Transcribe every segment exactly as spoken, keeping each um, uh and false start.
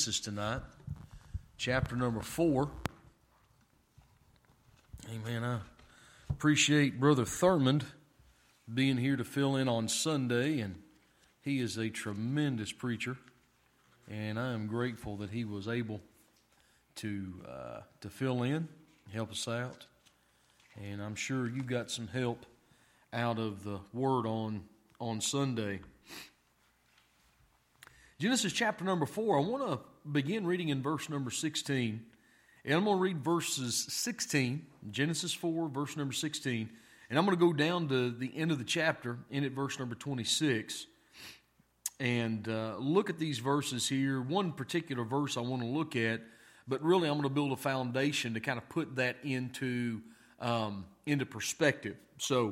Genesis tonight, chapter number four. Amen. I appreciate Brother Thurmond being here to fill in on Sunday, and he is a tremendous preacher, and I am grateful that he was able to uh, to fill in, help us out, and I'm sure you got some help out of the Word on on Sunday. Genesis chapter number four, I want to begin reading in verse number sixteen. And I'm going to read verses sixteen, Genesis four, verse number sixteen. And I'm going to go down to the end of the chapter, in at verse number twenty-six. And uh, look at these verses here. One particular verse I want to look at, but really I'm going to build a foundation to kind of put that into, um, into perspective. So,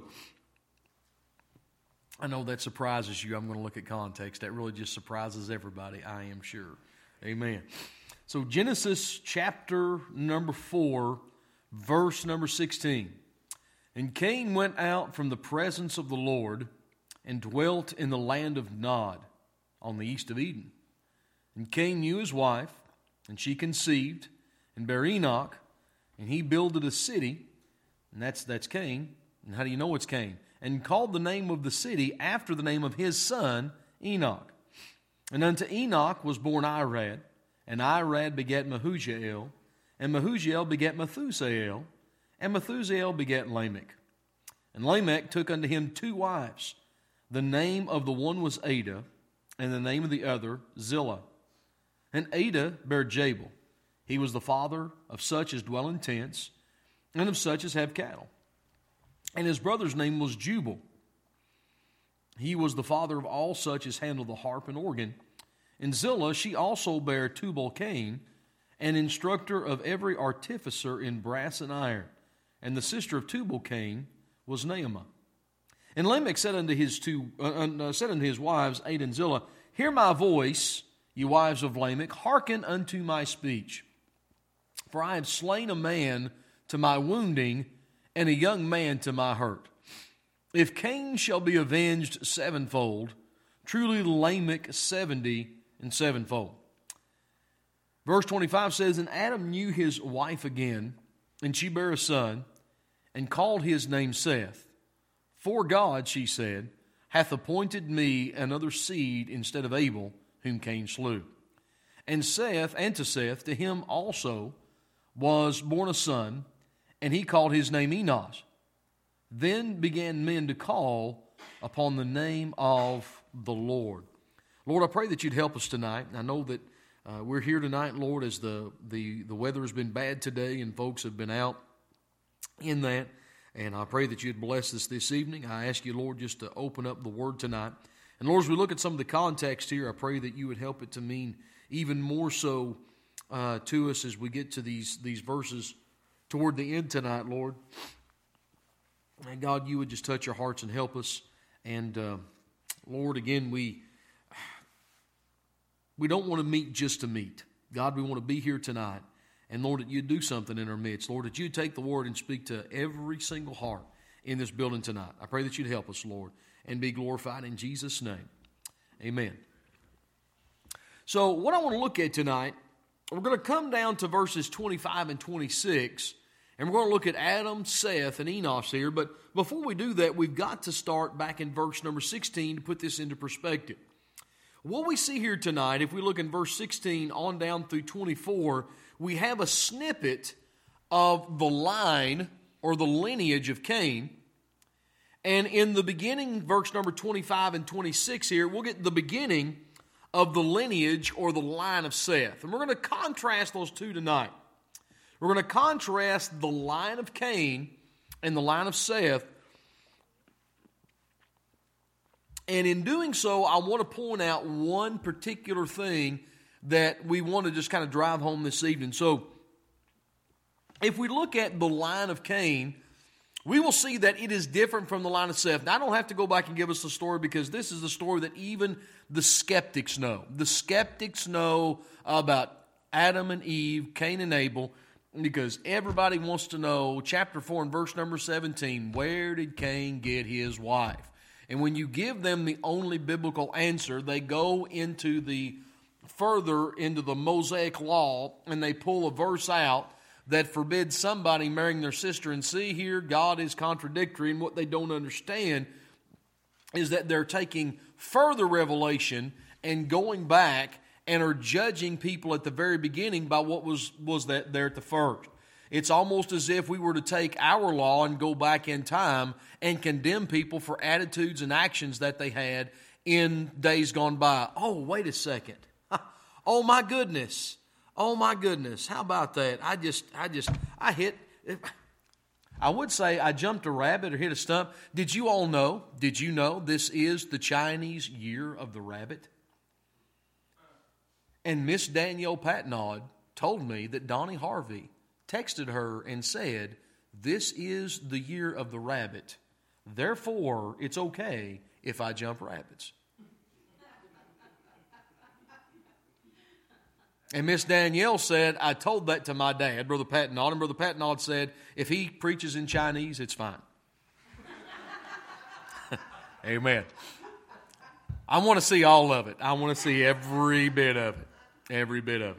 I know that surprises you. I'm going to look at context. That really just surprises everybody, I am sure. Amen. So Genesis chapter number four, verse number sixteen. And Cain went out from the presence of the Lord and dwelt in the land of Nod on the east of Eden. And Cain knew his wife, and she conceived and bare Enoch, and he builded a city, and that's, that's Cain. And how do you know it's Cain? And called the name of the city after the name of his son, Enoch. And unto Enoch was born Irad, and Irad begat Mehujael, and Mehujael begat Methusael, and Methusael begat Lamech. And Lamech took unto him two wives. The name of the one was Ada, and the name of the other Zillah. And Ada bare Jabal. He was the father of such as dwell in tents, and of such as have cattle. And his brother's name was Jubal. He was the father of all such as handle the harp and organ. And Zillah, she also bare Tubal-Cain, an instructor of every artificer in brass and iron. And the sister of Tubal-Cain was Naamah. And Lamech said unto his two uh, uh, said unto his wives, Ada and Zillah, Hear my voice, ye wives of Lamech, hearken unto my speech. For I have slain a man to my wounding, and a young man to my hurt. If Cain shall be avenged sevenfold, truly Lamech seventy and sevenfold. Verse twenty-five says, And Adam knew his wife again, and she bare a son, and called his name Seth. For God, she said, hath appointed me another seed instead of Abel, whom Cain slew. And Seth, and to Seth, to him also was born a son, and he called his name Enos. Then began men to call upon the name of the Lord. Lord, I pray that you'd help us tonight. I know that uh, we're here tonight, Lord, as the, the, the weather has been bad today and folks have been out in that. And I pray that you'd bless us this evening. I ask you, Lord, just to open up the Word tonight. And Lord, as we look at some of the context here, I pray that you would help it to mean even more so uh, to us as we get to these, these verses toward the end tonight, Lord. And God, you would just touch our hearts and help us. And uh, Lord, again, we we don't want to meet just to meet. God, we want to be here tonight. And Lord, that you'd do something in our midst. Lord, that you'd take the word and speak to every single heart in this building tonight. I pray that you'd help us, Lord, and be glorified in Jesus' name. Amen. So what I want to look at tonight, we're going to come down to verses twenty-five and twenty-six, and we're going to look at Adam, Seth, and Enos here. But before we do that, we've got to start back in verse number sixteen to put this into perspective. What we see here tonight, if we look in verse sixteen on down through twenty-four, we have a snippet of the line or the lineage of Cain. And in the beginning, verse number twenty-five and twenty-six here, we'll get the beginning of the lineage or the line of Seth. And we're going to contrast those two tonight. We're going to contrast the line of Cain and the line of Seth. And in doing so, I want to point out one particular thing that we want to just kind of drive home this evening. So, if we look at the line of Cain, we will see that it is different from the line of Seth. Now, I don't have to go back and give us the story because this is the story that even the skeptics know. The skeptics know about Adam and Eve, Cain and Abel, because everybody wants to know, chapter four and verse number seventeen, where did Cain get his wife? And when you give them the only biblical answer, they go into the further into the Mosaic law and they pull a verse out that forbids somebody marrying their sister. And see here, God is contradictory, and what they don't understand is that they're taking further revelation and going back and are judging people at the very beginning by what was, was that there at the first. It's almost as if we were to take our law and go back in time and condemn people for attitudes and actions that they had in days gone by. Oh, wait a second. Oh, my goodness. Oh, my goodness. How about that? I just, I just, I hit, I would say I jumped a rabbit or hit a stump. Did you all know, did you know this is the Chinese year of the rabbit? And Miss Danielle Patnaud told me that Donnie Harvey texted her and said, this is the year of the rabbit. Therefore, it's okay if I jump rabbits. And Miss Danielle said, I told that to my dad, Brother Patnaud, and Brother Patnaud said, if he preaches in Chinese, it's fine. Amen. I want to see all of it. I want to see every bit of it. Every bit of it.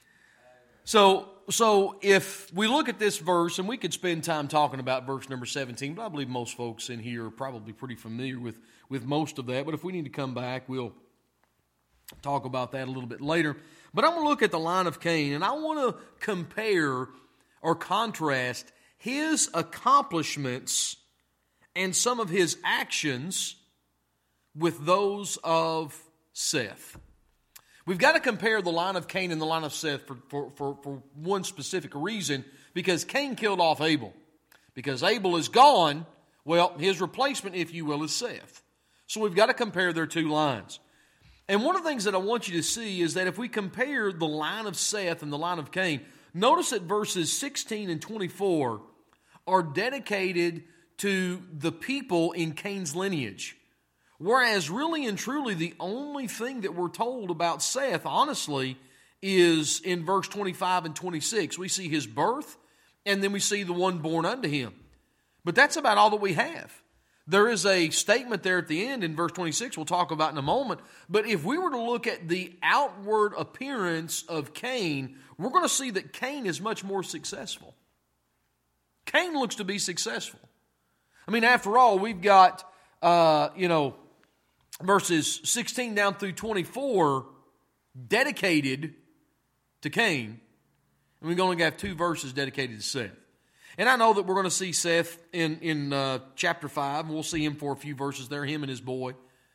So, so if we look at this verse, and we could spend time talking about verse number seventeen, but I believe most folks in here are probably pretty familiar with, with most of that. But if we need to come back, we'll talk about that a little bit later. But I'm going to look at the line of Cain, and I want to compare or contrast his accomplishments and some of his actions with those of Seth. We've got to compare the line of Cain and the line of Seth for, for, for, for one specific reason, because Cain killed off Abel. Because Abel is gone, well, his replacement, if you will, is Seth. So we've got to compare their two lines. And one of the things that I want you to see is that if we compare the line of Seth and the line of Cain, notice that verses sixteen and twenty-four are dedicated to the people in Cain's lineage. Whereas really and truly the only thing that we're told about Seth, honestly, is in verse twenty-five and twenty-six. We see his birth, and then we see the one born unto him. But that's about all that we have. There is a statement there at the end in verse twenty-six we'll talk about in a moment. But if we were to look at the outward appearance of Cain, we're going to see that Cain is much more successful. Cain looks to be successful. I mean, after all, we've got, uh, you know, verses sixteen down through twenty-four dedicated to Cain. And we're going to have two verses dedicated to Seth. And I know that we're going to see Seth in, in uh, chapter five, and we'll see him for a few verses there, him and his boy.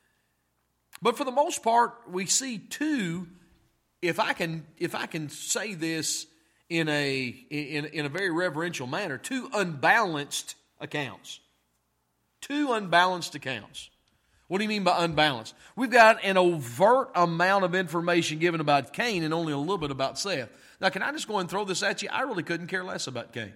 But for the most part, we see two, if I can if I can say this in a in, in a very reverential manner, two unbalanced accounts. Two unbalanced accounts. What do you mean by unbalanced? We've got an overt amount of information given about Cain and only a little bit about Seth. Now, can I just go and throw this at you? I really couldn't care less about Cain.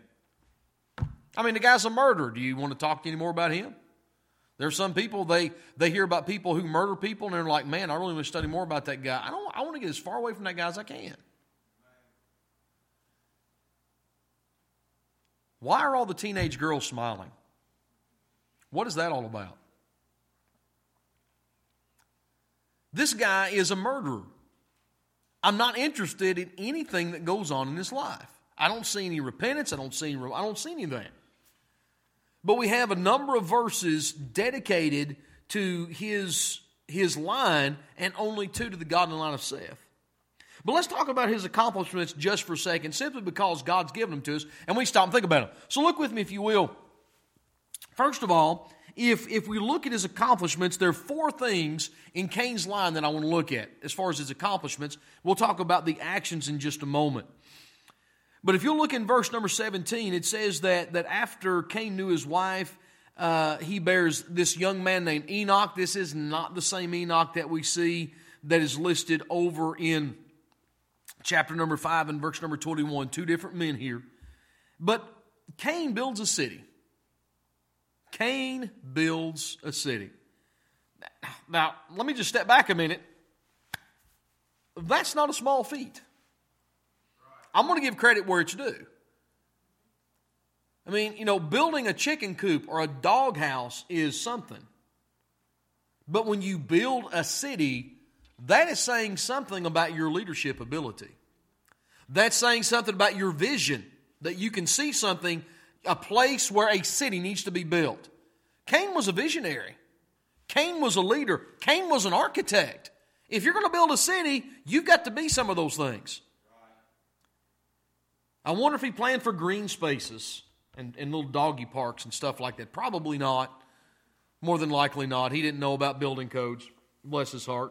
I mean, the guy's a murderer. Do you want to talk any more about him? There are some people, they, they hear about people who murder people, and they're like, man, I really want to study more about that guy. I don't. I want to get as far away from that guy as I can. Why are all the teenage girls smiling? What is that all about? This guy is a murderer. I'm not interested in anything that goes on in his life. I don't see any repentance. I don't see any, I don't see any of that. But we have a number of verses dedicated to his, his line, and only two to the godly line of Seth. But let's talk about his accomplishments just for a second, simply because God's given them to us, and we stop and think about them. So look with me, if you will. First of all, if, if we look at his accomplishments, there are four things in Cain's line that I want to look at as far as his accomplishments. We'll talk about the actions in just a moment. But if you look in verse number seventeen, it says that, that after Cain knew his wife, uh, he bears this young man named Enoch. This is not the same Enoch that we see that is listed over in chapter number five and verse number twenty-one. Two different men here. But Cain builds a city. Cain builds a city. Now, let me just step back a minute. That's not a small feat. I'm going to give credit where it's due. I mean, you know, building a chicken coop or a dog house is something. But when you build a city, that is saying something about your leadership ability. That's saying something about your vision, that you can see something, a place where a city needs to be built. Cain was a visionary. Cain was a leader. Cain was an architect. If you're going to build a city, you've got to be some of those things. I wonder if he planned for green spaces and, and little doggy parks and stuff like that. Probably not. More than likely not. He didn't know about building codes. Bless his heart.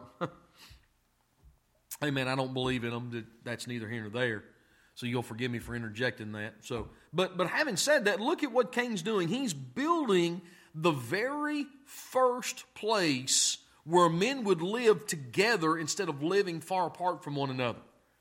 Hey man, I don't believe in them. That's neither here nor there. So you'll forgive me for interjecting that. So, but but having said that, look at what Cain's doing. He's building the very first place where men would live together instead of living far apart from one another.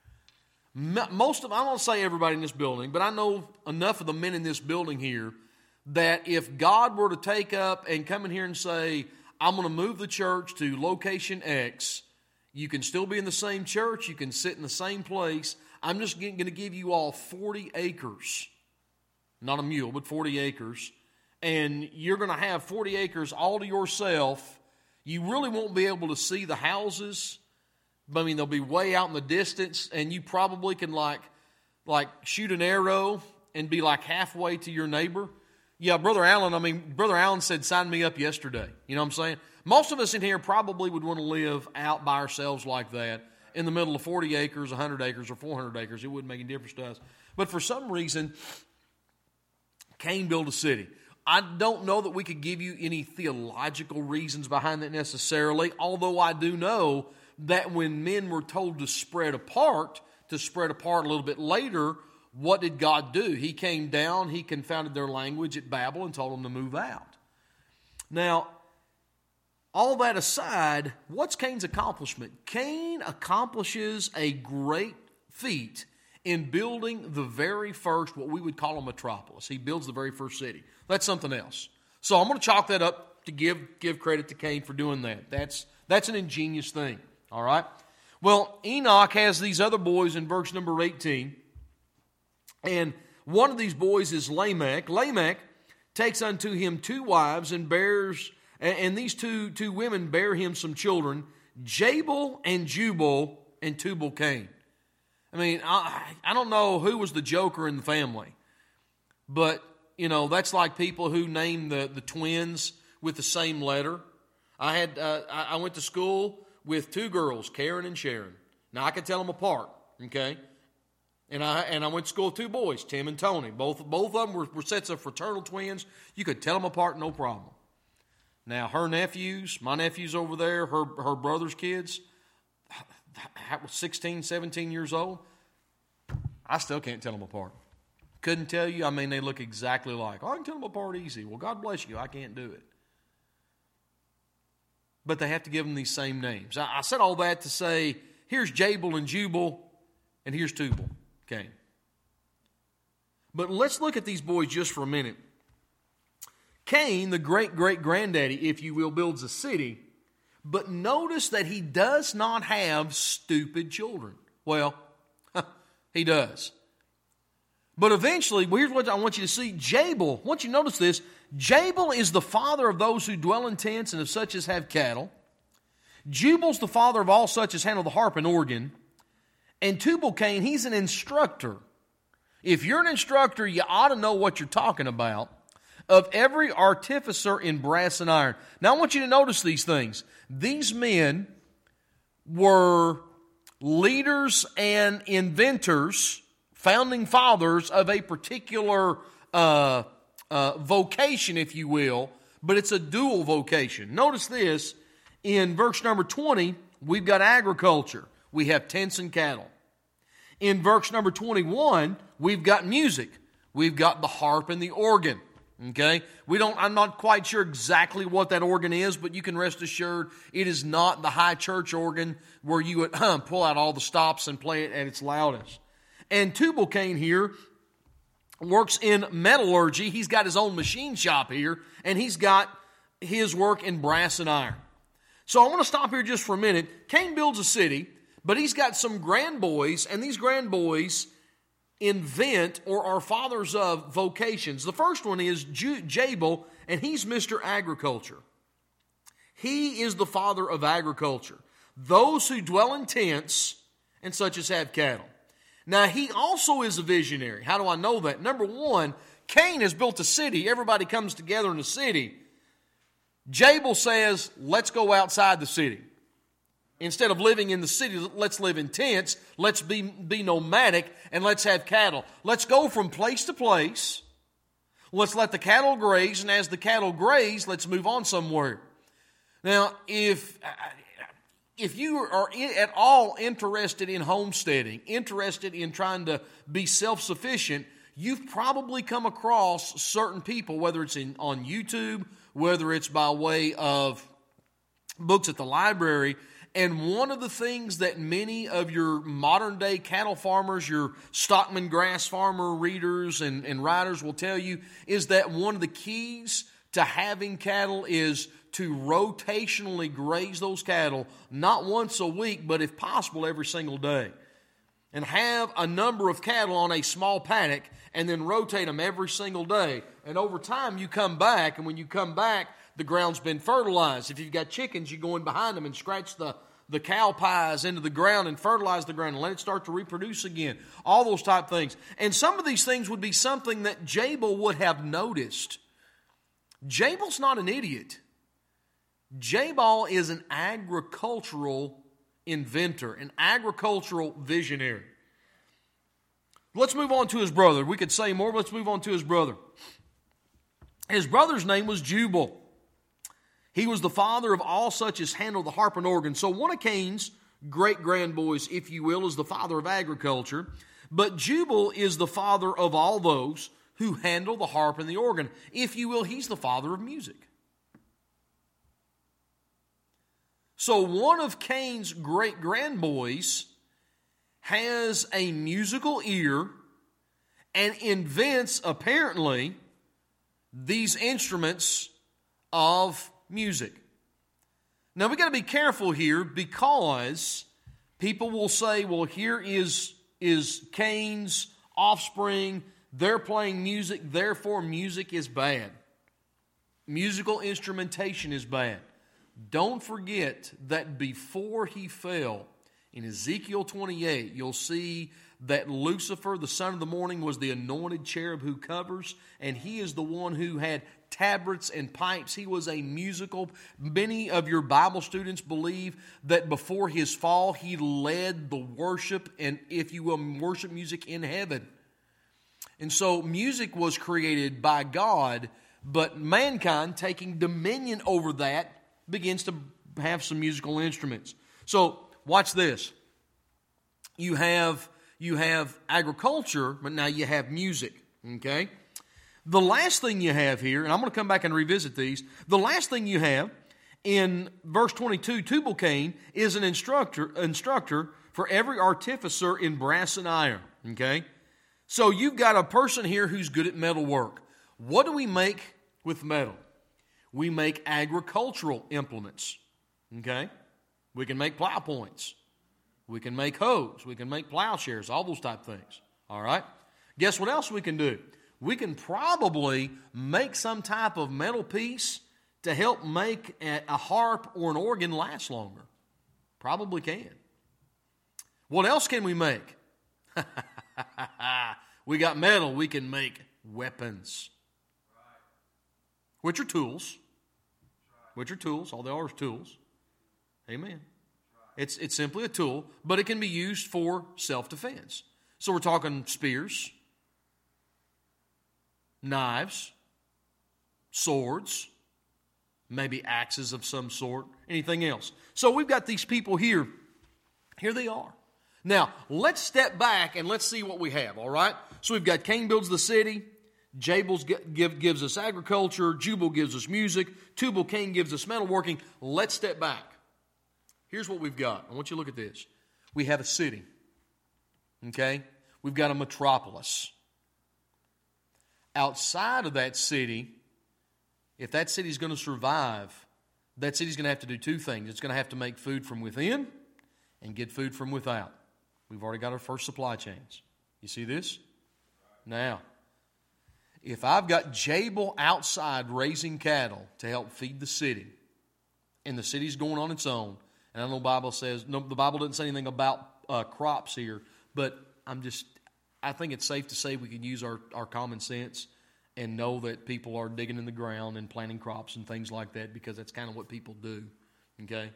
Most of, I won't say everybody in this building, but I know enough of the men in this building here that if God were to take up and come in here and say, I'm going to move the church to location X, you can still be in the same church, you can sit in the same place. I'm just going to give you all forty acres. Not a mule, but forty acres. And you're going to have forty acres all to yourself. You really won't be able to see the houses. I mean, they'll be way out in the distance, and you probably can like, like shoot an arrow and be like halfway to your neighbor. Yeah, Brother Allen, I mean, Brother Allen said, sign me up yesterday. You know what I'm saying? Most of us in here probably would want to live out by ourselves like that in the middle of forty acres, one hundred acres, or four hundred acres. It wouldn't make any difference to us. But for some reason, Cain built a city. I don't know that we could give you any theological reasons behind that necessarily, although I do know that when men were told to spread apart, to spread apart a little bit later, what did God do? He came down, He confounded their language at Babel and told them to move out. Now, all that aside, what's Cain's accomplishment? Cain accomplishes a great feat in building the very first, what we would call a metropolis. He builds the very first city. That's something else. So I'm going to chalk that up to give, give credit to Cain for doing that. That's, that's an ingenious thing. All right? Well, Enoch has these other boys in verse number eighteen. And one of these boys is Lamech. Lamech takes unto him two wives and bears, and these two, two women bear him some children, Jabal and Jubal and Tubal-Cain. I mean, I, I don't know who was the joker in the family, but, you know, that's like people who name the, the twins with the same letter. I had uh, I, I went to school with two girls, Karen and Sharon. Now, I could tell them apart, okay? And I and I went to school with two boys, Tim and Tony. Both both of them were, were sets of fraternal twins. You could tell them apart, no problem. Now, her nephews, my nephews over there, her, her brother's kids, sixteen, seventeen years old, I still can't tell them apart. Couldn't tell you. I mean, they look exactly alike. Oh, I can tell them apart easy. Well, God bless you. I can't do it. But they have to give them these same names. I, I said all that to say, here's Jabal and Jubal, and here's Tubal. Okay. But let's look at these boys just for a minute. Cain, the great-great-granddaddy, if you will, builds a city. But notice that he does not have stupid children. Well, he does. But eventually, well, here's what I want you to see. Jabal, I want you to notice this. Jabal is the father of those who dwell in tents and of such as have cattle. Jubal's the father of all such as handle the harp and organ. And Tubal-Cain, he's an instructor. If you're an instructor, you ought to know what you're talking about. Of every artificer in brass and iron. Now I want you to notice these things. These men were leaders and inventors, founding fathers of a particular uh, uh, vocation, if you will, but it's a dual vocation. Notice this, in verse number twenty, we've got agriculture. We have tents and cattle. In verse number twenty-one, we've got music. We've got the harp and the organ. Okay? We don't, I'm not quite sure exactly what that organ is, but you can rest assured it is not the high church organ where you would uh, pull out all the stops and play it at its loudest. And Tubal-Cain here works in metallurgy. He's got his own machine shop here, and he's got his work in brass and iron. So I want to stop here just for a minute. Cain builds a city, but he's got some grandboys, and these grandboys invent or are fathers of vocations. The first one is Jabal, and he's Mister Agriculture. He is the father of agriculture. those who dwell in tents, and such as have cattle. Now, he also is a visionary. How do I know that? Number one, Cain has built a city. Everybody comes together in the city. Jabal says, let's go outside the city. Instead of living in the city, let's live in tents. Let's be, be nomadic, and let's have cattle. Let's go from place to place. Let's let the cattle graze, and as the cattle graze, let's move on somewhere. Now, if... If you are at all interested in homesteading, interested in trying to be self-sufficient, you've probably come across certain people, whether it's in, on YouTube, whether it's by way of books at the library. And one of the things that many of your modern-day cattle farmers, your Stockman grass farmer readers and, and writers will tell you is that one of the keys to having cattle is to rotationally graze those cattle, not once a week, but if possible, every single day. And have a number of cattle on a small paddock and then rotate them every single day. And over time, you come back, and when you come back, the ground's been fertilized. If you've got chickens, you go in behind them and scratch the, the cow pies into the ground and fertilize the ground and let it start to reproduce again. All those type things. And some of these things would be something that Jabal would have noticed. Jabal's not an idiot. Jabal is an agricultural inventor, an agricultural visionary. Let's move on to his brother. We could say more, but let's move on to his brother. His brother's name was Jubal. He was the father of all such as handle the harp and organ. So one of Cain's great-grandboys, if you will, is the father of agriculture. But Jubal is the father of all those who handle the harp and the organ. If you will, he's the father of music. So one of Cain's great-grandboys has a musical ear and invents, apparently, these instruments of music. Now, we've got to be careful here because people will say, well, here is, is Cain's offspring. They're playing music, therefore music is bad. Musical instrumentation is bad. Don't forget that before he fell, in Ezekiel twenty-eight, you'll see that Lucifer, the son of the morning, was the anointed cherub who covers, and he is the one who had tabrets and pipes. He was a musical. Many of your Bible students believe that before his fall, he led the worship and, if you will, worship music in heaven. And so music was created by God, but mankind, taking dominion over that, begins to have some musical instruments. So, watch this. You have, you have agriculture, but now you have music, okay? The last thing you have here, and I'm going to come back and revisit these, the last thing you have in verse twenty-two, Tubal-Cain is an instructor, instructor for every artificer in brass and iron, okay? So you've got a person here who's good at metal work. What do we make with metal? We make agricultural implements, okay? We can make plow points. We can make hoes. We can make plowshares, all those type things, all right? Guess what else we can do? We can probably make some type of metal piece to help make a harp or an organ last longer. Probably can. What else can we make? We got metal. We can make weapons, which are tools. Which are tools. All they are is tools. Amen. It's, it's simply a tool, but it can be used for self-defense. So we're talking spears, knives, swords, maybe axes of some sort, anything else. So we've got these people here. Here they are. Now, let's step back and let's see what we have, all right? So we've got Cain builds the city. Jabal give, gives us agriculture. Jubal gives us music. Tubal-Cain gives us metalworking. Let's step back. Here's what we've got. I want you to look at this. We have a city. Okay? We've got a metropolis. Outside of that city, if that city is going to survive, that city's going to have to do two things. It's going to have to make food from within and get food from without. We've already got our first supply chains. You see this? Now, if I've got Jabal outside raising cattle to help feed the city, and the city's going on its own, And I know the Bible says, no, the Bible doesn't say anything about uh, crops here, but I'm just, I think it's safe to say we can use our, our common sense and know that people are digging in the ground and planting crops and things like that, because that's kind of what people do, okay?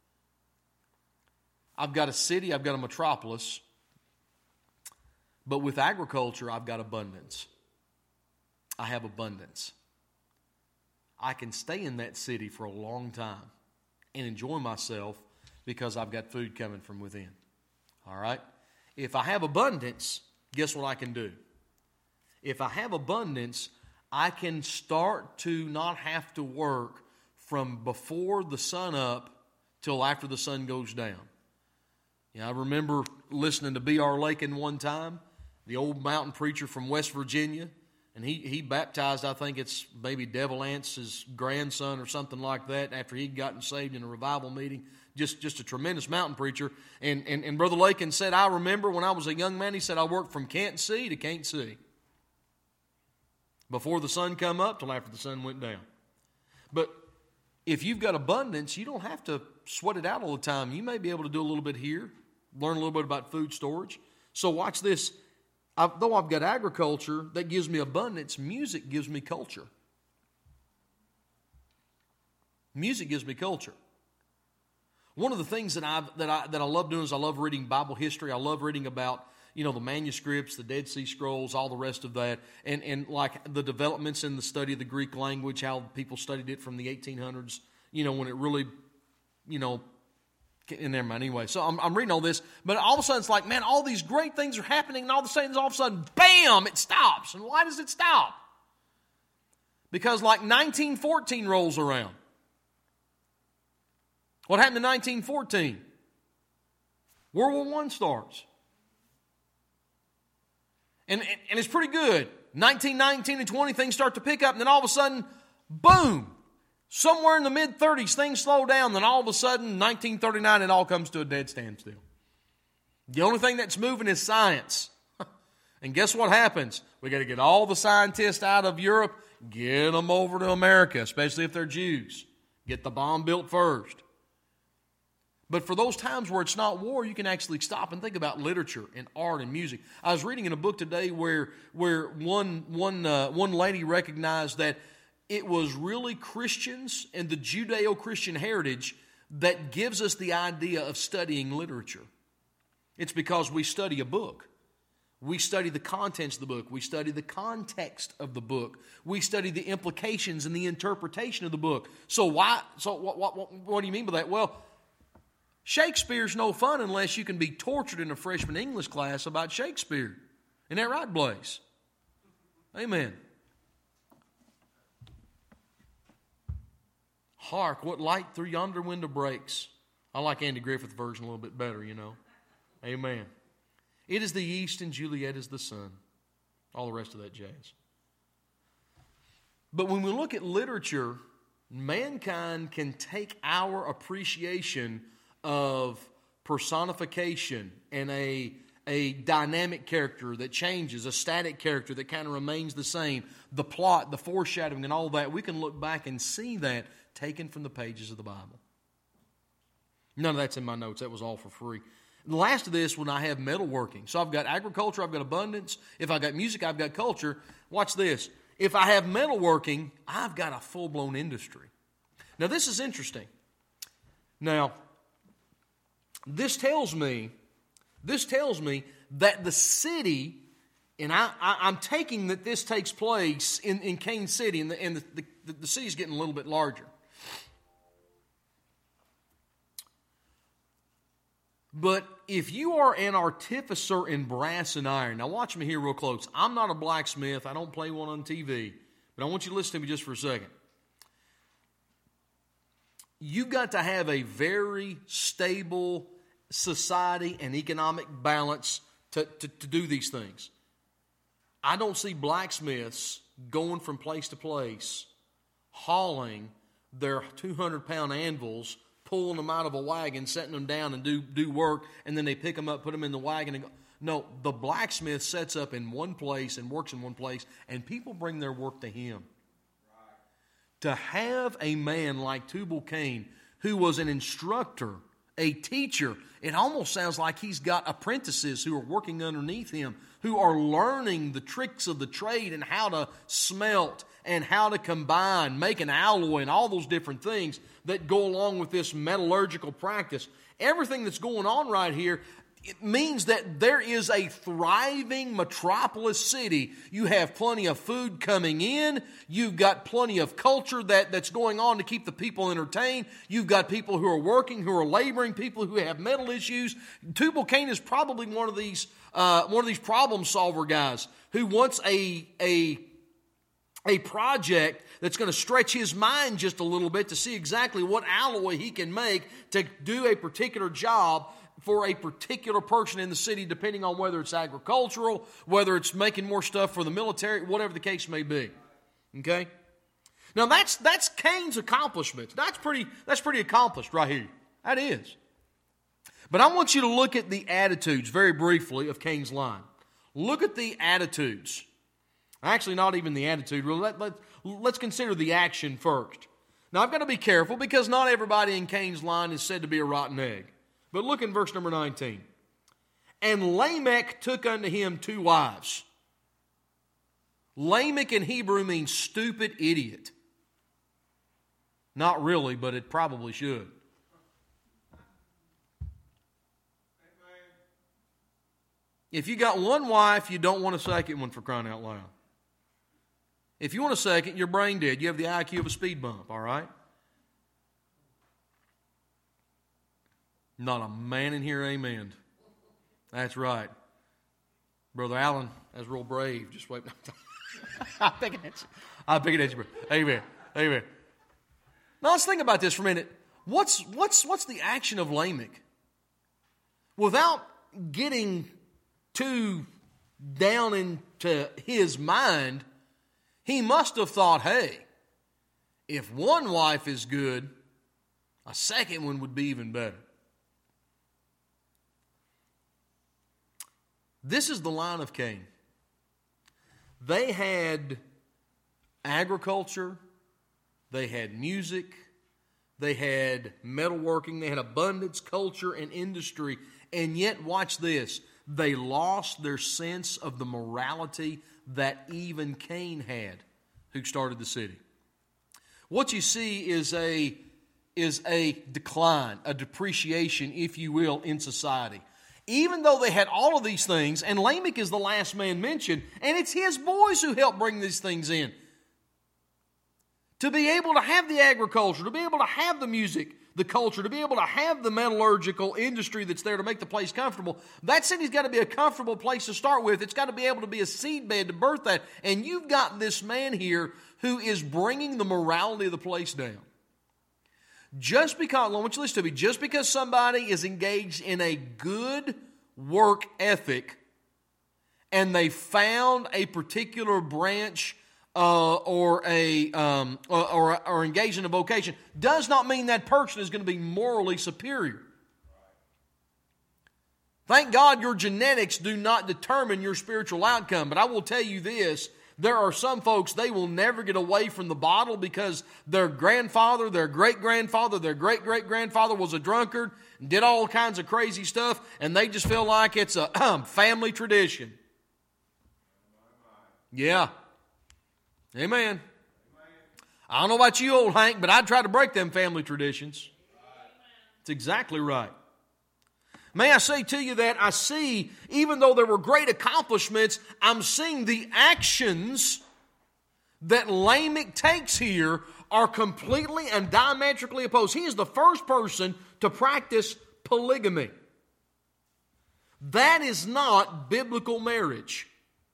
I've got a city, I've got a metropolis, but with agriculture, I've got abundance. I have abundance. I can stay in that city for a long time and enjoy myself because I've got food coming from within. All right? If I have abundance, guess what I can do? If I have abundance, I can start to not have to work from before the sun up till after the sun goes down. You know, I remember listening to B R Lakin one time, the old mountain preacher from West Virginia, and he, he baptized, I think it's maybe Devil Ance's grandson or something like that after he'd gotten saved in a revival meeting. Just, just a tremendous mountain preacher. And, and, and Brother Lakin said, I remember when I was a young man, he said, I worked from can't see to can't see. Before the sun come up till after the sun went down. But if you've got abundance, you don't have to sweat it out all the time. You may be able to do a little bit here, learn a little bit about food storage. So watch this. I, though I've got agriculture that gives me abundance, music gives me culture. Music gives me culture. One of the things that I that I that I love doing is I love reading Bible history. I love reading about, you know, the manuscripts, the Dead Sea Scrolls, all the rest of that, and and like the developments in the study of the Greek language, how people studied it from the eighteen hundreds. You know, when it really, you know. And never mind, anyway. So I'm, I'm reading all this, but all of a sudden it's like, man, all these great things are happening, and all of a sudden, all of a sudden, bam, it stops. And why does it stop? Because like nineteen fourteen rolls around. What happened in nineteen fourteen? World War One starts. And, and, and it's pretty good. nineteen nineteen and twenty, things start to pick up, and then all of a sudden, boom! Somewhere in the mid-thirties, things slow down. Then all of a sudden, nineteen thirty-nine, it all comes to a dead standstill. The only thing that's moving is science. And guess what happens? We got to get all the scientists out of Europe, get them over to America, especially if they're Jews. Get the bomb built first. But for those times where it's not war, you can actually stop and think about literature and art and music. I was reading in a book today where where one one uh, one lady recognized that it was really Christians and the Judeo-Christian heritage that gives us the idea of studying literature. It's because we study a book. We study the contents of the book. We study the context of the book. We study the implications and the interpretation of the book. So why? So what, what, what, what do you mean by that? Well, Shakespeare's no fun unless you can be tortured in a freshman English class about Shakespeare. Isn't that right, Blaze? Amen. Hark, what light through yonder window breaks. I like Andy Griffith version a little bit better, you know. Amen. It is the east and Juliet is the sun. All the rest of that jazz. But when we look at literature, mankind can take our appreciation of personification and a, a dynamic character that changes, a static character that kind of remains the same, the plot, the foreshadowing, and all that. We can look back and see that taken from the pages of the Bible. None of that's in my notes. That was all for free. The last of this, when I have metalworking. So I've got agriculture, I've got abundance. If I've got music, I've got culture. Watch this. If I have metalworking, I've got a full-blown industry. Now, this is interesting. Now, this tells me, this tells me that the city, and I, I, I'm taking that this takes place in, in Kane City, and, the, and the, the, the city's getting a little bit larger. But if you are an artificer in brass and iron, now watch me here real close. I'm not a blacksmith. I don't play one on T V. But I want you to listen to me just for a second. You've got to have a very stable society and economic balance to, to, to do these things. I don't see blacksmiths going from place to place, hauling their two hundred pound anvils, pulling them out of a wagon, setting them down and do, do work, and then they pick them up, put them in the wagon and go. No, the blacksmith sets up in one place and works in one place, and people bring their work to him. Right. To have a man like Tubal-Cain, who was an instructor a teacher. It almost sounds like he's got apprentices who are working underneath him, who are learning the tricks of the trade and how to smelt and how to combine, make an alloy and all those different things that go along with this metallurgical practice. Everything that's going on right here, it means that there is a thriving metropolis city. You have plenty of food coming in. You've got plenty of culture that, that's going on to keep the people entertained. You've got people who are working, who are laboring, people who have mental issues. Tubal-Cain is probably one of these uh, one of these problem solver guys who wants a a a project that's going to stretch his mind just a little bit to see exactly what alloy he can make to do a particular job for a particular person in the city, depending on whether it's agricultural, whether it's making more stuff for the military, whatever the case may be. Okay? Now that's that's Cain's accomplishments. That's pretty that's pretty accomplished right here. That is. But I want you to look at the attitudes very briefly of Cain's line. Look at the attitudes. Actually, not even the attitude. Really. Let, let, let's consider the action first. Now, I've got to be careful because not everybody in Cain's line is said to be a rotten egg. But look in verse number nineteen. And Lamech took unto him two wives. Lamech in Hebrew means stupid idiot. Not really, but it probably should. If you got one wife, you don't want a second one, for crying out loud. If you want a second, you're brain dead. You have the I Q of a speed bump, all right? Not a man in here, amen. That's right. Brother Allen, that's real brave. Just wait. I'm picking at you. I'm picking at you, bro. Amen. Amen. Now let's think about this for a minute. What's what's what's the action of Lamech? Without getting too down into his mind, he must have thought, hey, if one wife is good, a second one would be even better. This is the line of Cain. They had agriculture, they had music, they had metalworking, they had abundance, culture, and industry. And yet, watch this, they lost their sense of the morality that even Cain had, who started the city. What you see is a, is a decline, a depreciation, if you will, in society. Even though they had all of these things, and Lamech is the last man mentioned, and it's his boys who helped bring these things in. To be able to have the agriculture, to be able to have the music, the culture, to be able to have the metallurgical industry that's there to make the place comfortable, that city's got to be a comfortable place to start with. It's got to be able to be a seedbed to birth that. And you've got this man here who is bringing the morality of the place down. Just because, I want you to listen to me, just because somebody is engaged in a good work ethic and they found a particular branch uh, or a um, or, or, or engaged in a vocation, does not mean that person is going to be morally superior. Thank God your genetics do not determine your spiritual outcome, but I will tell you this. There are some folks, they will never get away from the bottle because their grandfather, their great-grandfather, their great-great-grandfather was a drunkard and did all kinds of crazy stuff, and they just feel like it's a um, family tradition. Yeah. Amen. I don't know about you, old Hank, but I'd try to break them family traditions. That's exactly right. May I say to you that I see, even though there were great accomplishments, I'm seeing the actions that Lamech takes here are completely and diametrically opposed. He is the first person to practice polygamy. That is not biblical marriage.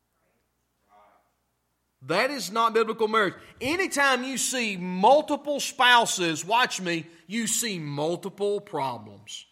That is not biblical marriage. Anytime you see multiple spouses, watch me, you see multiple problems.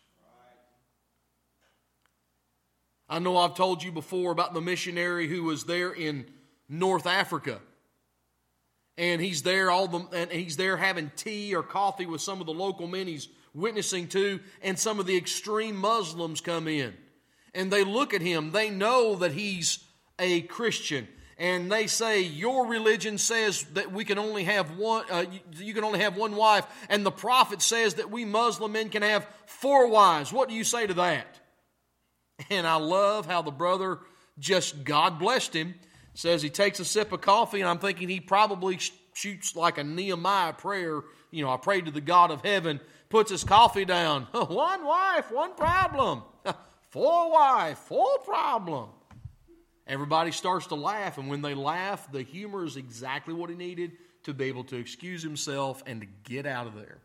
I know I've told you before about the missionary who was there in North Africa. And he's there all the and he's there having tea or coffee with some of the local men he's witnessing to, and some of the extreme Muslims come in. And they look at him, they know that he's a Christian. and they say your religion says that we can only have one, uh, you, you can only have one wife, and the prophet says that we Muslim men can have four wives. What do you say to that? And I love how the brother just, God blessed him, says he takes a sip of coffee, and I'm thinking he probably sh- shoots like a Nehemiah prayer. You know, I prayed to the God of heaven, puts his coffee down. One wife, one problem. Four wife, four problem. Everybody starts to laugh, and when they laugh, the humor is exactly what he needed to be able to excuse himself and to get out of there.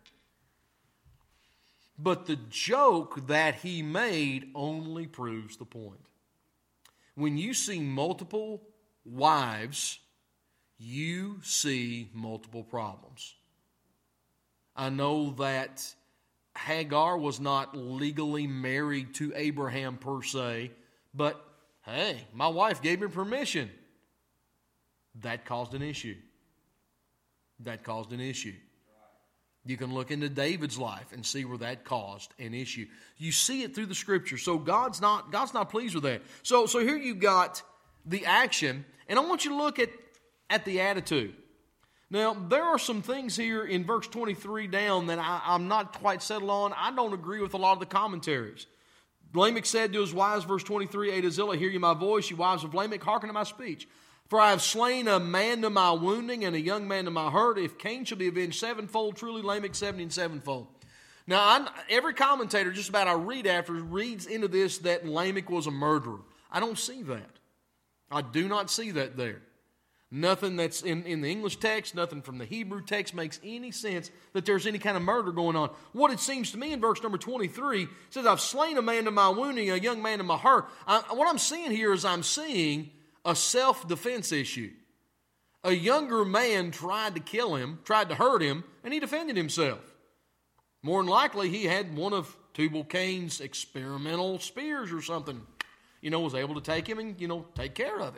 But the joke that he made only proves the point. When you see multiple wives, you see multiple problems. I know that Hagar was not legally married to Abraham per se, but hey, my wife gave me permission. That caused an issue. That caused an issue. You can look into David's life and see where that caused an issue. You see it through the Scripture. So God's not, God's not pleased with that. So, so here you've got the action, and I want you to look at, at the attitude. Now, there are some things here in verse twenty-three down that I, I'm not quite settled on. I don't agree with a lot of the commentaries. Lamech said to his wives, verse twenty-three, Ada Zillah, hear ye my voice, ye wives of Lamech, hearken to my speech. For I have slain a man to my wounding and a young man to my hurt. If Cain shall be avenged sevenfold, truly Lamech seventy and sevenfold. Now, I, every commentator, just about I read after, reads into this that Lamech was a murderer. I don't see that. I do not see that there. Nothing that's in, in the English text, nothing from the Hebrew text makes any sense that there's any kind of murder going on. What it seems to me in verse number twenty-three says, I've slain a man to my wounding, a young man to my hurt. I, what I'm seeing here is I'm seeing a self-defense issue. A younger man tried to kill him, tried to hurt him, and he defended himself. More than likely, he had one of Tubal Cain's experimental spears or something. You know, was able to take him and, you know, take care of him.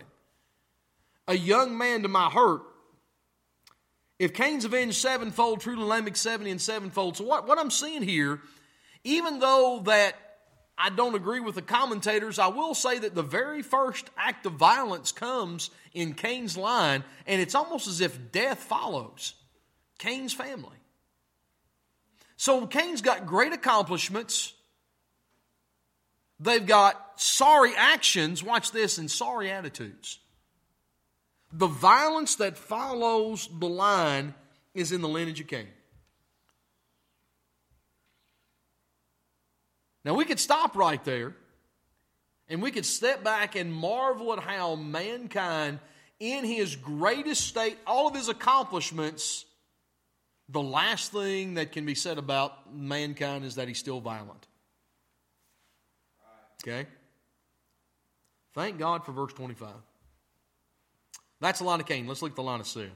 A young man to my hurt. If Cain's avenged sevenfold, truly Lamech seventy and sevenfold. So what, what I'm seeing here, even though that I don't agree with the commentators, I will say that the very first act of violence comes in Cain's line, and it's almost as if death follows Cain's family. So Cain's got great accomplishments. They've got sorry actions, watch this, and sorry attitudes. The violence that follows the line is in the lineage of Cain. Now, we could stop right there, and we could step back and marvel at how mankind, in his greatest state, all of his accomplishments, the last thing that can be said about mankind is that he's still violent. Okay? Thank God for verse twenty-five. That's the line of Cain. Let's look at the line of Seth.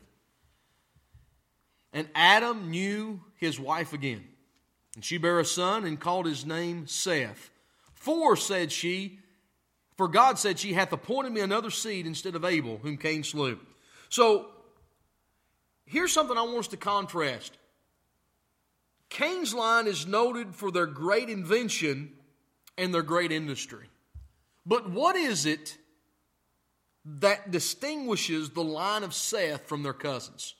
And Adam knew his wife again. And she bare a son and called his name Seth. For, said she, for God said she hath appointed me another seed instead of Abel, whom Cain slew. So, here's something I want us to contrast. Cain's line is noted for their great invention and their great industry. But what is it that distinguishes the line of Seth from their cousins?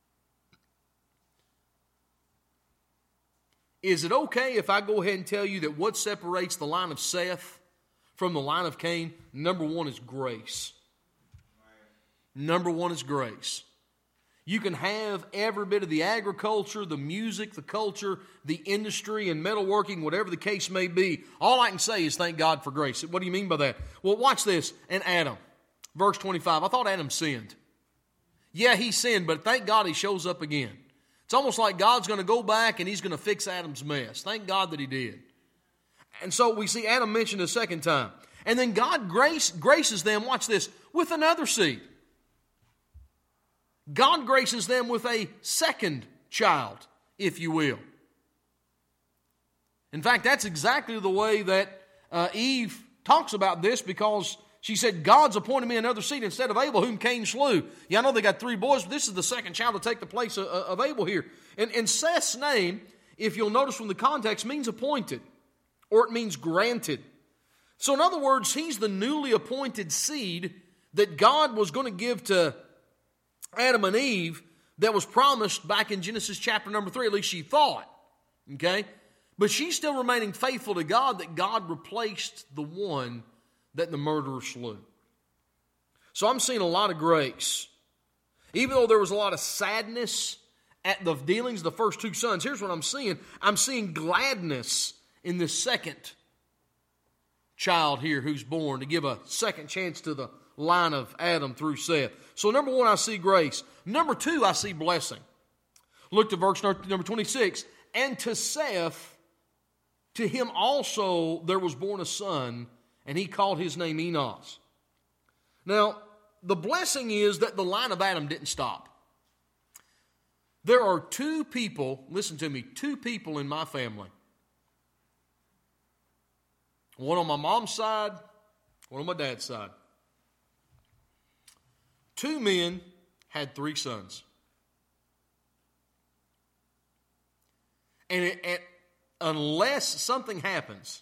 Is it okay if I go ahead and tell you that what separates the line of Seth from the line of Cain, number one is grace. Number one is grace. You can have every bit of the agriculture, the music, the culture, the industry, and metalworking, whatever the case may be. All I can say is thank God for grace. What do you mean by that? Well, watch this. And Adam, verse twenty-five. I thought Adam sinned. Yeah, he sinned, but thank God he shows up again. It's almost like God's going to go back and he's going to fix Adam's mess. Thank God that he did. And so we see Adam mentioned a second time. And then God grace, graces them, watch this, with another seed. God graces them with a second child, if you will. In fact, that's exactly the way that uh, Eve talks about this, because she said, God's appointed me another seed instead of Abel, whom Cain slew. Yeah, I know they got three boys, but this is the second child to take the place of, of Abel here. And, and Seth's name, if you'll notice from the context, means appointed, or it means granted. So in other words, he's the newly appointed seed that God was going to give to Adam and Eve that was promised back in Genesis chapter number three, at least she thought. Okay? But she's still remaining faithful to God that God replaced the one that the murderer slew. So I'm seeing a lot of grace. Even though there was a lot of sadness at the dealings of the first two sons, here's what I'm seeing. I'm seeing gladness in this second child here who's born to give a second chance to the line of Adam through Seth. So number one, I see grace. Number two, I see blessing. Look to verse number twenty-six. And to Seth, to him also there was born a son, and he called his name Enos. Now, the blessing is that the line of Adam didn't stop. There are two people, listen to me, two people in my family. One on my mom's side, one on my dad's side. Two men had three sons. And it, it, unless something happens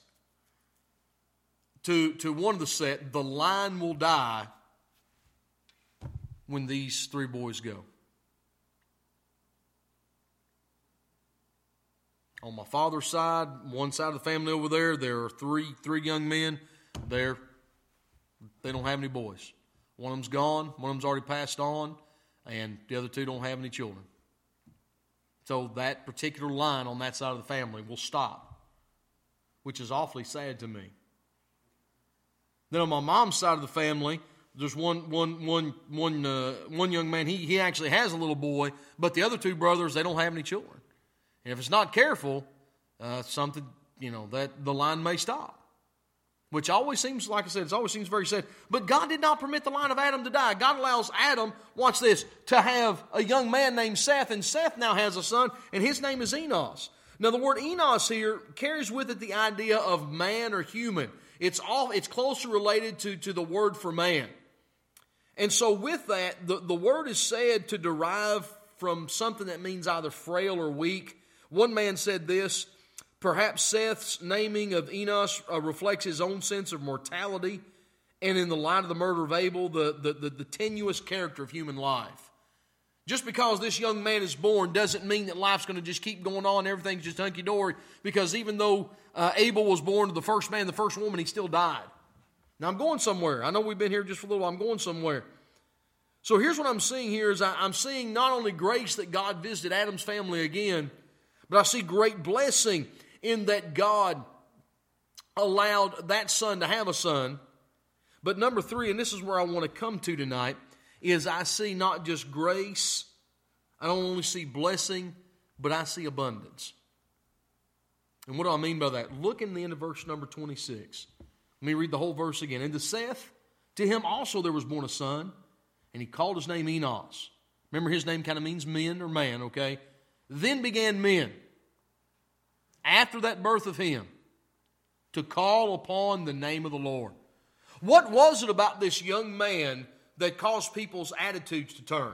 to, to one of the set, the line will die when these three boys go. On my father's side, one side of the family over there, there are three three young men. They're, they don't have any boys. One of them's gone, one of them's already passed on, and the other two don't have any children. So that particular line on that side of the family will stop, which is awfully sad to me. Then on my mom's side of the family, there's one, one, one, one, uh, one young man, he, he actually has a little boy, but the other two brothers, they don't have any children. And if it's not careful, uh, something, you know, that the line may stop. Which always seems, like I said, it always seems very sad. But God did not permit the line of Adam to die. God allows Adam, watch this, to have a young man named Seth, and Seth now has a son, and his name is Enos. Now the word Enos here carries with it the idea of man or human. It's all, it's closely related to, to the word for man. And so with that, the, the word is said to derive from something that means either frail or weak. One man said this, perhaps Seth's naming of Enos uh, reflects his own sense of mortality, and in the light of the murder of Abel, the, the, the, the tenuous character of human life. Just because this young man is born doesn't mean that life's going to just keep going on, everything's just hunky-dory, because even though uh, Abel was born to the first man, the first woman, he still died. Now I'm going somewhere. I know we've been here just for a little while. I'm going somewhere. So here's what I'm seeing here is I, I'm seeing not only grace that God visited Adam's family again, but I see great blessing in that God allowed that son to have a son. But number three, and this is where I want to come to tonight, is I see not just grace, I don't only see blessing, but I see abundance. And what do I mean by that? Look in the end of verse number twenty-six. Let me read the whole verse again. And to Seth, to him also there was born a son, and he called his name Enos. Remember, his name kind of means men or man, okay? Then began men, after that birth of him, to call upon the name of the Lord. What was it about this young man that caused people's attitudes to turn?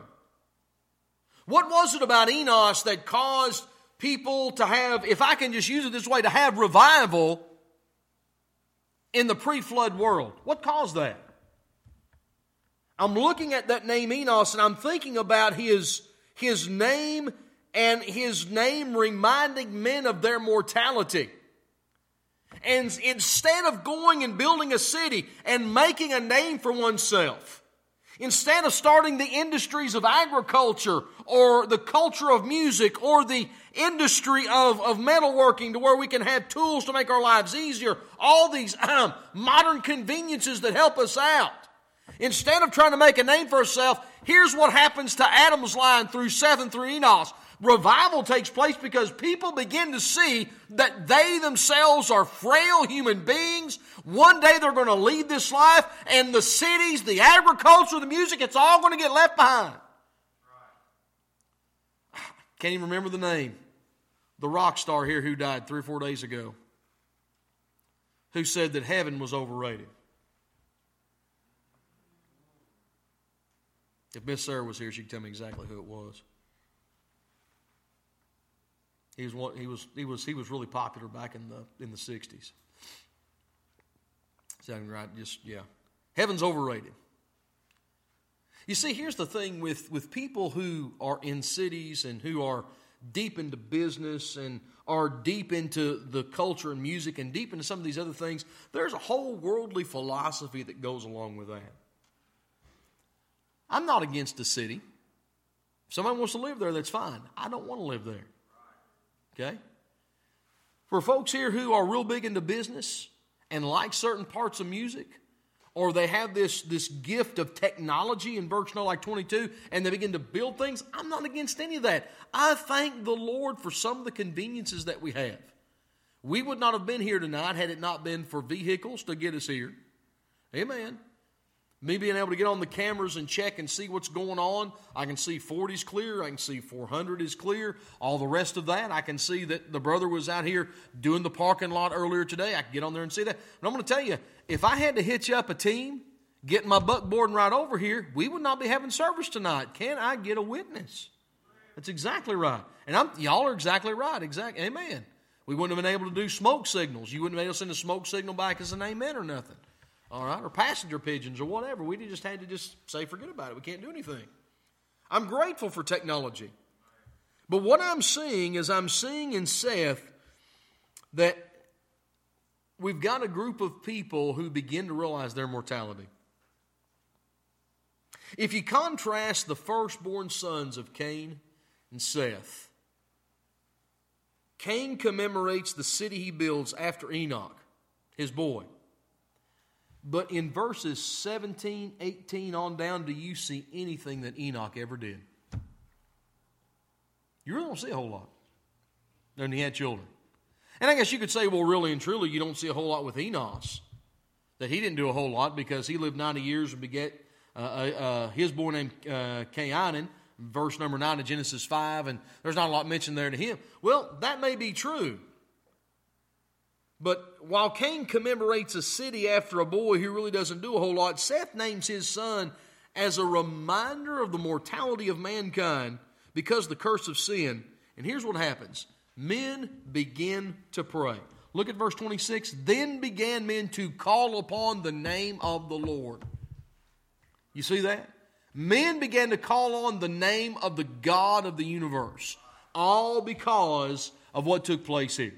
What was it about Enos that caused people to have, if I can just use it this way, to have revival in the pre-flood world? What caused that? I'm looking at that name Enos and I'm thinking about his, his name and his name reminding men of their mortality. And instead of going and building a city and making a name for oneself, instead of starting the industries of agriculture or the culture of music or the industry of, of metalworking to where we can have tools to make our lives easier, all these um, modern conveniences that help us out, instead of trying to make a name for ourselves, here's what happens to Adam's line through Seth and through Enos. Revival takes place because people begin to see that they themselves are frail human beings. One day they're going to lead this life, and the cities, the agriculture, the music, it's all going to get left behind. Right. Can't even remember the name. The rock star here who died three or four days ago, who said that heaven was overrated. If Miss Sarah was here, she could tell me exactly who it was. He was one, he was he was he was really popular back in the in the sixties. Sounding right? Just yeah. Heaven's overrated. You see, here's the thing with, with people who are in cities and who are deep into business and are deep into the culture and music and deep into some of these other things, there's a whole worldly philosophy that goes along with that. I'm not against the city. If somebody wants to live there, that's fine. I don't want to live there. Okay? For folks here who are real big into business and like certain parts of music, or they have this, this gift of technology in verse no, like twenty-two, and they begin to build things, I'm not against any of that. I thank the Lord for some of the conveniences that we have. We would not have been here tonight had it not been for vehicles to get us here. Amen. Me being able to get on the cameras and check and see what's going on. I can see forty's clear. I can see four hundred is clear. All the rest of that, I can see that the brother was out here doing the parking lot earlier today. I can get on there and see that. But I'm going to tell you, if I had to hitch up a team, getting my buckboard right over here, we would not be having service tonight. Can I get a witness? That's exactly right. And I'm, y'all are exactly right. Exactly. Amen. We wouldn't have been able to do smoke signals. You wouldn't have been able to send a smoke signal back as an amen or nothing. All right, or passenger pigeons or whatever. We just had to just say, forget about it. We can't do anything. I'm grateful for technology. But what I'm seeing is I'm seeing in Seth that we've got a group of people who begin to realize their mortality. If you contrast the firstborn sons of Cain and Seth, Cain commemorates the city he builds after Enoch, his boy. But in verses seventeen, eighteen on down, do you see anything that Enoch ever did? You really don't see a whole lot. And he had children. And I guess you could say, well, really and truly, you don't see a whole lot with Enos. That he didn't do a whole lot because he lived ninety years and begat uh, uh, his boy named uh, Cainan, verse number nine of Genesis five, and there's not a lot mentioned there to him. Well, that may be true. But while Cain commemorates a city after a boy who really doesn't do a whole lot, Seth names his son as a reminder of the mortality of mankind because of the curse of sin. And here's what happens. Men begin to pray. Look at verse twenty-six. Then began men to call upon the name of the Lord. You see that? Men began to call on the name of the God of the universe. All because of what took place here.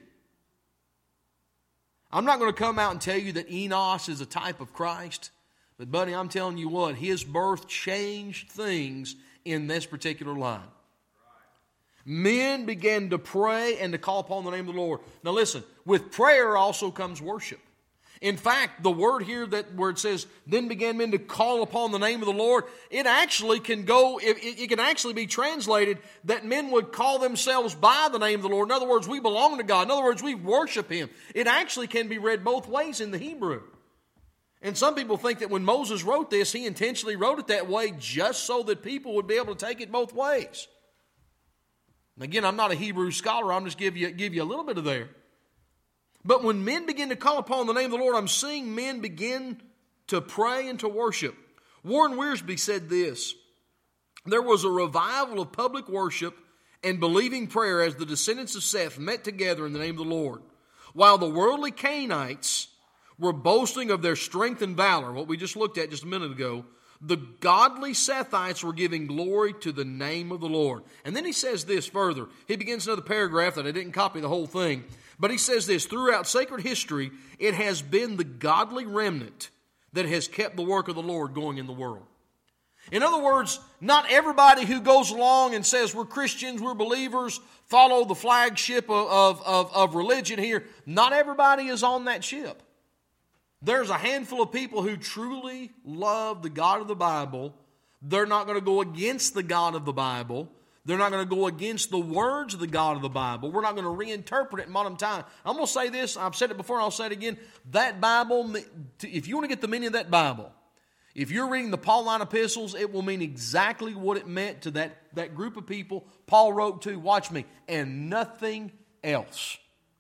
I'm not going to come out and tell you that Enos is a type of Christ. But buddy, I'm telling you what, his birth changed things in this particular line. Men began to pray and to call upon the name of the Lord. Now listen, with prayer also comes worship. In fact, the word here that where it says, then began men to call upon the name of the Lord, it actually can go, it, it can actually be translated that men would call themselves by the name of the Lord. In other words, we belong to God. In other words, we worship Him. It actually can be read both ways in the Hebrew. And some people think that when Moses wrote this, he intentionally wrote it that way just so that people would be able to take it both ways. And again, I'm not a Hebrew scholar. I'm just give you, give you a little bit of there. But when men begin to call upon the name of the Lord, I'm seeing men begin to pray and to worship. Warren Wiersbe said this, there was a revival of public worship and believing prayer as the descendants of Seth met together in the name of the Lord. While the worldly Cainites were boasting of their strength and valor, what we just looked at just a minute ago, the godly Sethites were giving glory to the name of the Lord. And then he says this further. He begins another paragraph that I didn't copy the whole thing. But he says this, throughout sacred history, it has been the godly remnant that has kept the work of the Lord going in the world. In other words, not everybody who goes along and says we're Christians, we're believers, follow the flagship of, of, of, of religion here, not everybody is on that ship. There's a handful of people who truly love the God of the Bible. They're not going to go against the God of the Bible. They're not going to go against the words of the God of the Bible. We're not going to reinterpret it in modern time. I'm going to say this. I've said it before and I'll say it again. That Bible, if you want to get the meaning of that Bible, if you're reading the Pauline epistles, it will mean exactly what it meant to that, that group of people Paul wrote to, watch me, and nothing else.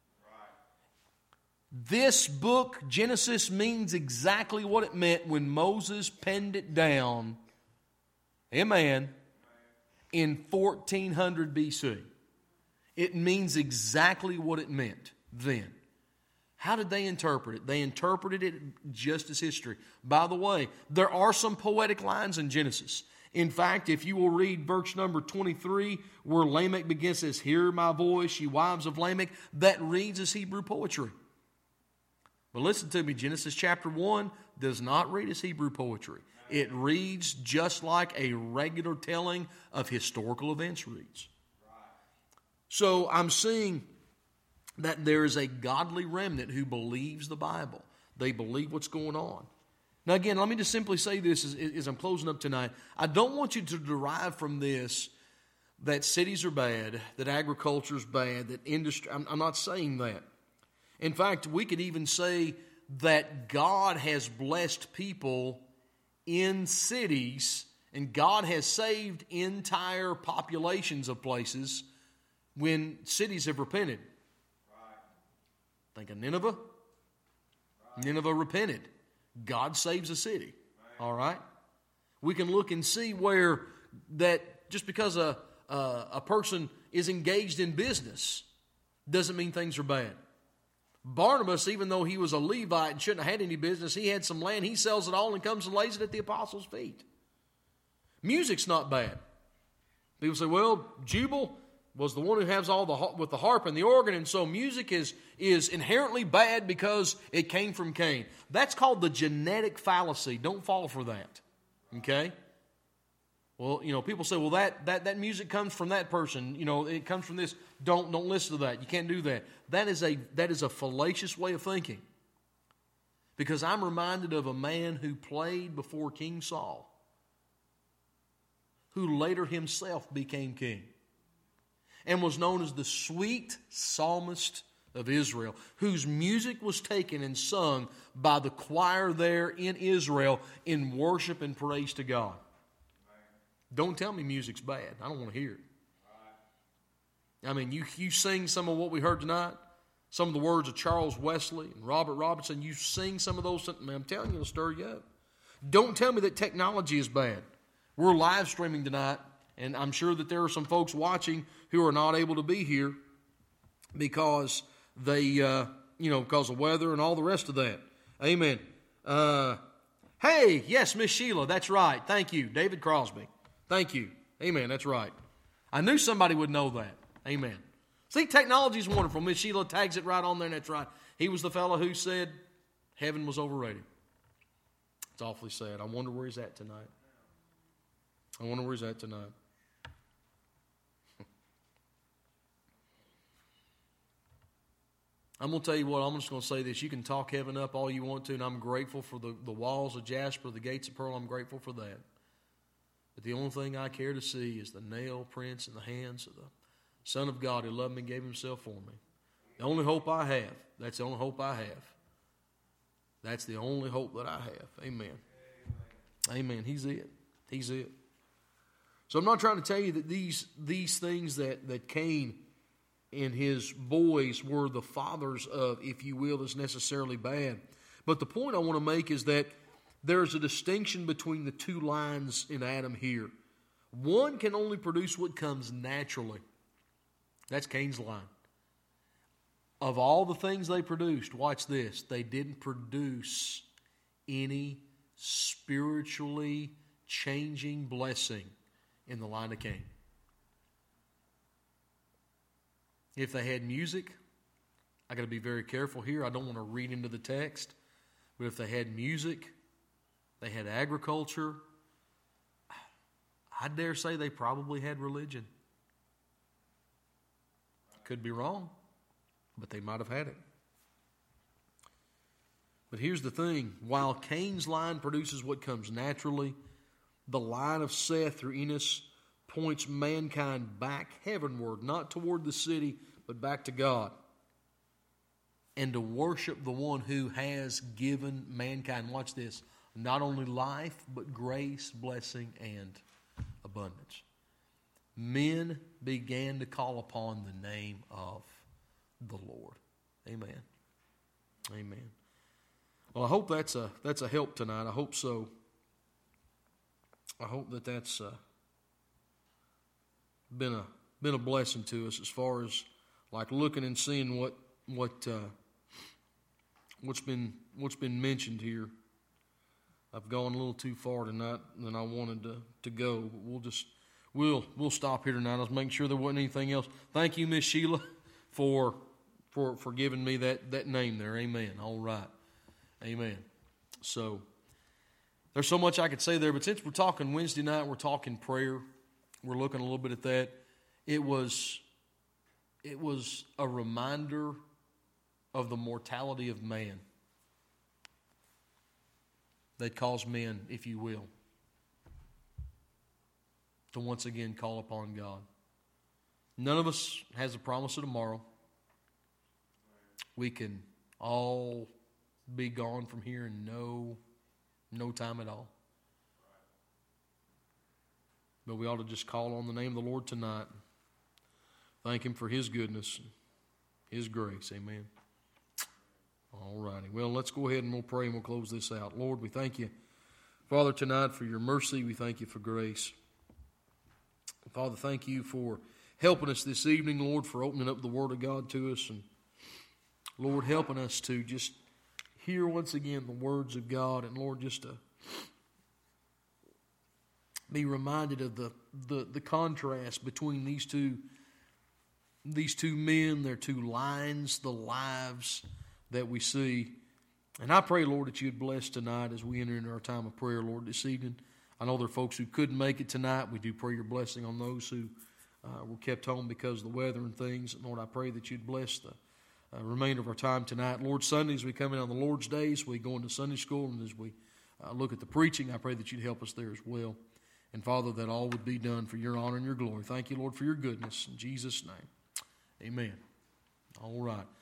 This book, Genesis, means exactly what it meant when Moses penned it down, amen, in fourteen hundred B C. It means exactly what it meant then. How did they interpret it? They interpreted it just as history. By the way, there are some poetic lines in Genesis. In fact, if you will read verse number twenty-three, where Lamech begins, says, "Hear my voice, ye wives of Lamech," that reads as Hebrew poetry. But listen to me, Genesis chapter one does not read as Hebrew poetry. It reads just like a regular telling of historical events reads. So I'm seeing that there is a godly remnant who believes the Bible. They believe what's going on. Now again, let me just simply say this as, as I'm closing up tonight. I don't want you to derive from this that cities are bad, that agriculture is bad, that industry, I'm, I'm not saying that. In fact, we could even say that God has blessed people in cities, and God has saved entire populations of places when cities have repented. Right. Think of Nineveh. Right. Nineveh repented. God saves a city. Right. All right? We can look and see where that just because a, a, a person is engaged in business doesn't mean things are bad. Barnabas, even though he was a Levite and shouldn't have had any business, he had some land, he sells it all and comes and lays it at the apostles' feet. Music's not bad. People say, well, Jubal was the one who has all the with the harp and the organ, and so music is, is inherently bad because it came from Cain. That's called the genetic fallacy. Don't fall for that. Okay? Well, you know, people say, well, that, that, that music comes from that person. You know, it comes from this. Don't, don't listen to that. You can't do that. That is a, that is a fallacious way of thinking. Because I'm reminded of a man who played before King Saul, who later himself became king, and was known as the sweet psalmist of Israel, whose music was taken and sung by the choir there in Israel in worship and praise to God. Don't tell me music's bad. I don't want to hear it. I mean, you, you sing some of what we heard tonight, some of the words of Charles Wesley and Robert Robinson, you sing some of those, man, I'm telling you, it'll stir you up. Don't tell me that technology is bad. We're live streaming tonight, and I'm sure that there are some folks watching who are not able to be here because they, uh, you know, because of weather and all the rest of that. Amen. Uh, hey, yes, Miss Sheila, that's right. Thank you, David Crosby. Thank you. Amen. That's right. I knew somebody would know that. Amen. See, technology is wonderful. Miss Sheila tags it right on there, and that's right. He was the fellow who said heaven was overrated. It's awfully sad. I wonder where he's at tonight. I wonder where he's at tonight. I'm going to tell you what, I'm just going to say this. You can talk heaven up all you want to, and I'm grateful for the, the walls of jasper, the gates of pearl. I'm grateful for that. But the only thing I care to see is the nail prints in the hands of the Son of God who loved me and gave himself for me. The only hope I have. That's the only hope I have. That's the only hope that I have. Amen. Amen. Amen. He's it. He's it. So I'm not trying to tell you that these, these things that, that Cain and his boys were the fathers of, if you will, is necessarily bad. But the point I want to make is that there's a distinction between the two lines in Adam here. One can only produce what comes naturally. That's Cain's line. Of all the things they produced, watch this, they didn't produce any spiritually changing blessing in the line of Cain. If they had music, I got to be very careful here. I don't want to read into the text. But if they had music, they had agriculture, I dare say they probably had religion. Could be wrong, but they might have had it. But here's the thing. While Cain's line produces what comes naturally, the line of Seth through Enos points mankind back heavenward, not toward the city, but back to God. And to worship the one who has given mankind, watch this, not only life, but grace, blessing, and abundance. Men began to call upon the name of the Lord. Amen. Amen. Well, I hope that's a that's a help tonight. I hope so. I hope that that's uh, been a been a blessing to us as far as like looking and seeing what what uh, what's been what's been mentioned here. I've gone a little too far tonight than I wanted to, to go. We'll just we'll we'll stop here tonight. I was making sure there wasn't anything else. Thank you, Miss Sheila, for for for giving me that, that name there. Amen. All right. Amen. So there's so much I could say there, but since we're talking Wednesday night, we're talking prayer. We're looking a little bit at that. It was it was a reminder of the mortality of man that caused men, if you will, to once again call upon God. None of us has a promise of tomorrow. We can all be gone from here in no, no time at all. But we ought to just call on the name of the Lord tonight. Thank Him for His goodness, His grace. Amen. All righty. Well, let's go ahead and we'll pray and we'll close this out. Lord, we thank you, Father, tonight for your mercy. We thank you for grace. Father, thank you for helping us this evening, Lord, for opening up the Word of God to us. And, Lord, helping us to just hear once again the words of God. And, Lord, just to be reminded of the, the, the contrast between these two, these two men, their two lines, the lives that we see. And I pray, Lord, that you'd bless tonight as we enter into our time of prayer, Lord, this evening. I know there are folks who couldn't make it tonight. We do pray your blessing on those who uh, were kept home because of the weather and things. And Lord, I pray that you'd bless the uh, remainder of our time tonight. Lord, Sundays we come in on the Lord's days. We go into Sunday school, and as we uh, look at the preaching, I pray that you'd help us there as well. And Father, that all would be done for your honor and your glory. Thank you, Lord, for your goodness. In Jesus' name, amen. All right.